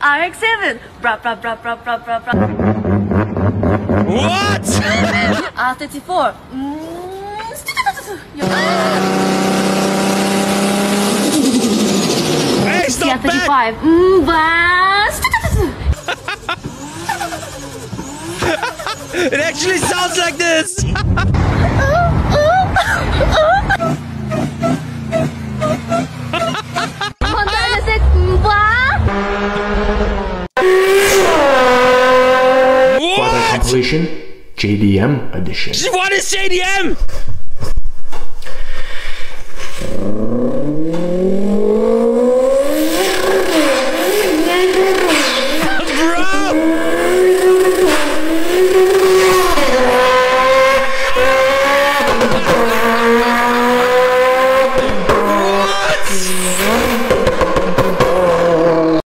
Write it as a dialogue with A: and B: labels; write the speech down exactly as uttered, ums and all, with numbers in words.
A: R X seven. Bra bra bra bra bra bra bra.
B: What?
A: R thirty-four. Mm.
B: Hey,
A: C R
B: stop back!
A: thirty-five. Mm, bas.
B: It actually sounds like this!
A: Honda N S X. Bas.
C: For the completion, J D M edition.
B: What is J D M?